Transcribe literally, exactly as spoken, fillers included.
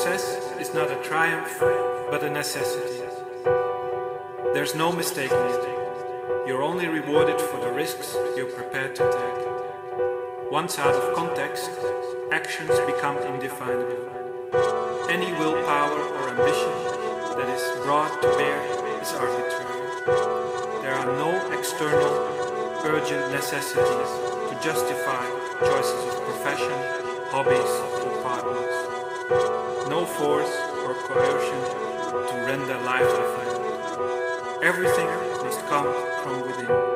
success is not a triumph, but a necessity. There's no mistaking it. You're only rewarded for the risks you're prepared to take. Once out of context, actions become indefinable. Any willpower or ambition that is brought to bear is arbitrary. There are no external, urgent necessities to justify choices of profession, hobbies, or partners. No force or coercion to render life fulfilling. Everything must come from within.